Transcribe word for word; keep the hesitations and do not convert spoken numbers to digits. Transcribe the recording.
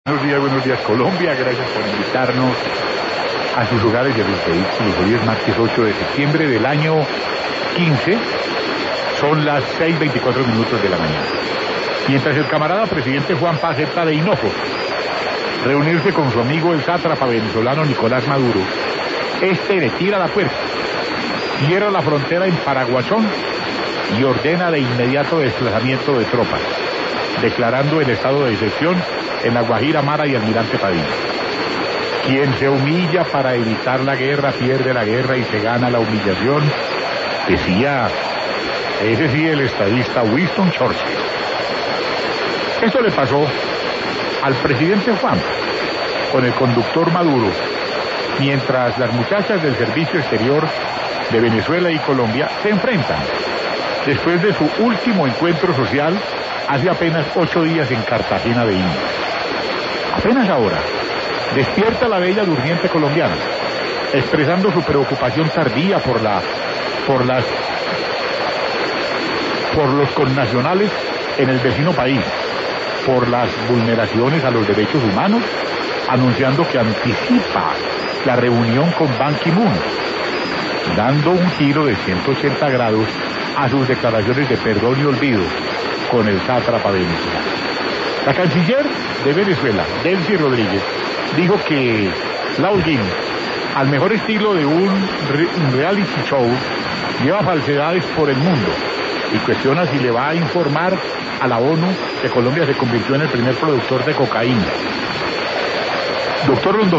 Buenos días, buenos días Colombia, gracias por invitarnos a sus hogares y a sus vehículos. Hoy es martes ocho de septiembre del año quince, son las seis veinticuatro minutos de la mañana. Mientras el camarada presidente Juan Paz está de hinojo reunirse con su amigo el sátrapa venezolano Nicolás Maduro, este le tira la puerta, cierra la frontera en Paraguazón y ordena de inmediato desplazamiento de tropas, declarando el estado de excepción en La Guajira, Mara y Almirante Padilla. Quien se humilla para evitar la guerra pierde la guerra y se gana la humillación, decía ese sí el estadista Winston Churchill. Esto le pasó al presidente Juan con el conductor Maduro, mientras las muchachas del servicio exterior de Venezuela y Colombia se enfrentan después de su último encuentro social hace apenas ocho días en Cartagena de Indias. Apenas ahora despierta la bella durmiente colombiana, expresando su preocupación tardía por la, por las, por los connacionales en el vecino país, por las vulneraciones a los derechos humanos, anunciando que anticipa la reunión con Ban Ki-moon, dando un giro de ciento ochenta grados a sus declaraciones de perdón y olvido con el sátrapa venezolano. La canciller de Venezuela, Delcy Rodríguez, dijo que Laugin, al mejor estilo de un, re un reality show, lleva falsedades por el mundo y cuestiona si le va a informar a la ONU que Colombia se convirtió en el primer productor de cocaína. Doctor Rondón.